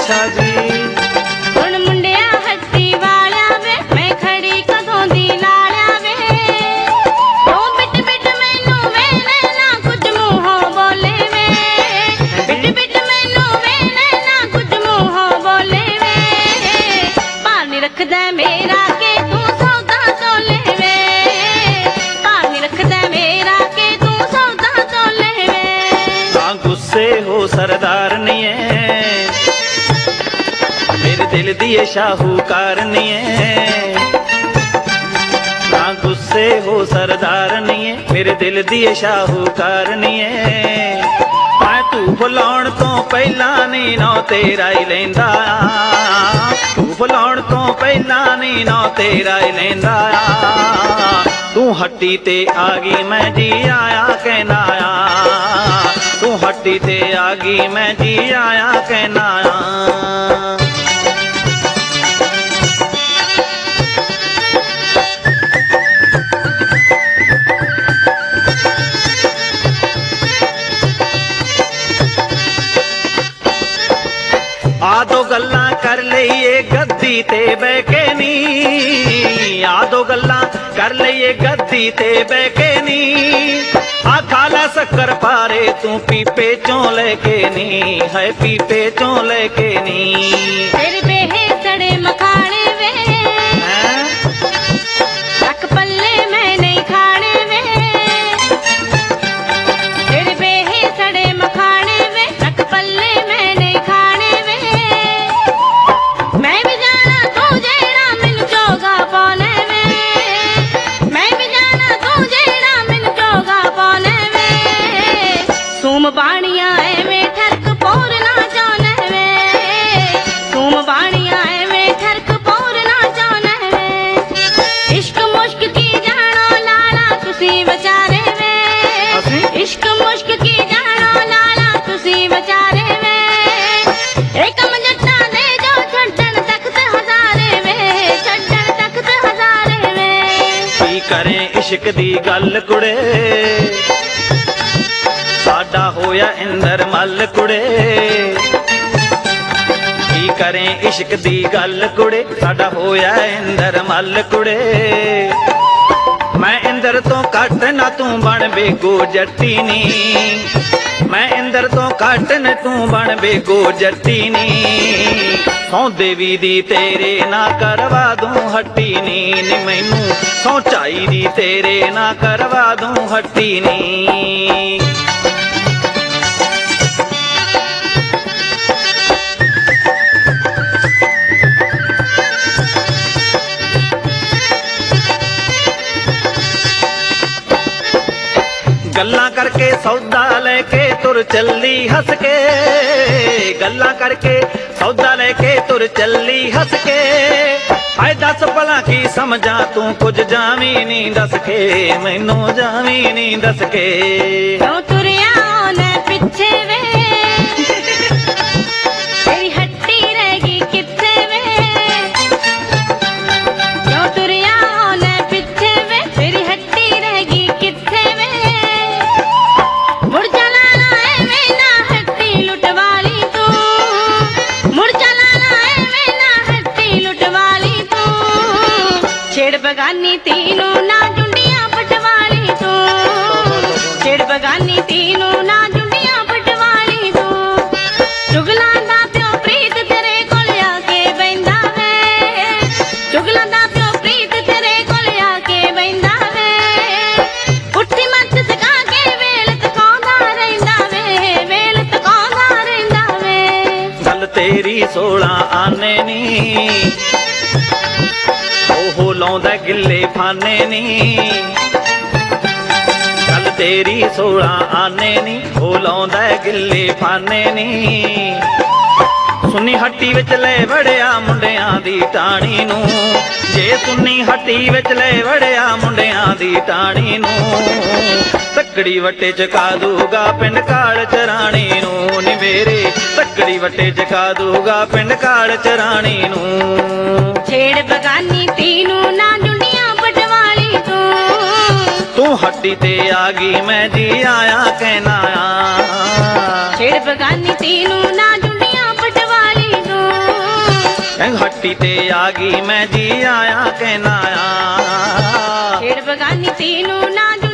अच्छा जी ਹੁਣ ਮੁੰਡਿਆ ਹੱਟੀ ਵਾਲਿਆ ਵੇ ਮੈਂ ਖੜੀ ਕਦੋਂ ਦੀ ਲਾਲਿਆ ਵੇ ਉਹ ਬਿਟ ਬਿਟ ਮੈਨੂੰ ਵੇਲੇ ਨਾ ਕੁਝ ਮੂੰਹੋਂ ਬੋਲੇ ਵੇ ਬਿਟ ਬਿਟ ਮੈਨੂੰ ਵੇਲੇ ਨਾ ਕੁਝ ਮੂੰਹੋਂ ਬੋਲੇ ਵੇ ਭਾਰ ਨੀ ਰੱਖਦਾ ਮੇਰਾ ਕੇ ਤੂੰ ਸੌਦਾ ਤੋਲੇ ਵੇ ਭਾਰ ਨੀ ਰੱਖਦਾ ਮੇਰਾ ਕੇ ਤੂੰ ਸੌਦਾ ਤੋਲੇ ਵੇ ਤਾਂ ਗੁੱਸੇ ਹੋ ਸਰਦਾਰਨੀਏ मेरे दिल दिए शाहूकारनीए ना गुस्से हो सरदारनीए मेरे दिल दिए शाहूकारनीए मैं तू बुलाउण तो पहला नहीं नौ तेरा ही लेंदा तू बुलाउण तो पहला नहीं नौ तेरा ही लेंदा तू हट्टी ते आ गई मैं जी आया कहना तू हट्टी ते आ गई मैं जी आया कहना आदो गल्लां कर लईए गद्दी ते बैके नी आदो गल्लां कर लईए गद्दी ते बैके नी आ खाला शक्कर पारे तू पीपे चों लेके नी है पीपे चों लेके नी तेरे बेहे सड़े मखाने वे रख पल्ले मैं नहीं खाने वे तेरे बेहे सड़े मखाने वे रख पल्ले मैं नहीं खाने वे मैं भी जाना तू जेड़ा मैनू चोगा पाने वे मैं भी जाना तू जेड़ा मैनू चोगा पाने वे सूम बाणियां एवें ठरक पोर ना जाने वे सूम बाणियां एवें ठरक पोर ना जाने वे इश्क मुश्क की जानो लाला तुसी बेचारे वे इश्क मुश्क की जानो लाला तुसी बेचारे वे एक मजट्टा दे जो छड्डन तख्त हजारे वे छड्डन तख्त हजारे वे की करें इश्क दी गल कुड़े साडा होया इंदर मल कुड़े की करें इश्क दी गल कुड़े साडा होया इंदर मल कुड़े मैं इंदर तो घट ना तू बन बेगो जट्टी नी मैं इंदर तो घट न तू बन बेगो जट्टी नी सौ देवी दी तेरे ना करवा दूं हट्टी नी मैनू सौ चाई दी तेरे ना करवा दूं हट्टी नी गल्लां करके सौदा लेके तुर चली हस के गल्लां करके सौदा लेके तुर चली हस के आए दस भला की समझा तू कुछ जावी नहीं दस के मैनू जावी नहीं दस के क्यों तुरिया न पिछे वे तेरी हट्टी रहेगी किथे वे क्यों तुरिया न पिछे वे तेरी हट्टी रहेगी किथे वे मुड़ चलाना है मैना हट्टी लुटवाली तू मुड़ चलाना है मैना हट्टी लुटवाली तू छेड़ बगानी तीनों ना जुंडियां पटवाली तू छेड़ बगानी तीनों ना जुंडियां पटवाली तू चुगला दा प्यो प्रीत तेरे कोल आके बैंदा वे चुगला दा प्यो प्रीत तेरे कोल आके बैंदा वे उठी मत सका के वेल तकांदा रहिंदा वे वेल तकांदा रहिंदा वे गल तेरी 16 आने नी ओहो लौंदा गिल्ले फाने नी गल तेरी 16 आने नी ओ लौंदा गिल्ले फाने नी सुन्नी हट्टी विच ले वड़िया मुंडियां दी टाणी नू जे सुन्नी हट्टी विच ले वड़िया मुंडियां दी टाणी नू तकड़ी वटे चका दूगा पिंड काल चराणी नू नी मेरे तकड़ी वटे चका दूगा पिंड काल चराणी नू छेड़ बगानी तीनू ना जुंडियां पटवाली तू हट्टी ते आ गई मैं जी आया कहना छेड़ बगानी तीनू ना जुंडियां पटवाली तू ਹੱਟੀ ਤੇ ਆ ਗਈ ਮੈਂ ਜੀ ਆਇਆ ਕਹਿਣਾ ਆ ਛੇੜ ਬਗਾਨੀ ਤੀਨੂੰ ਨਾ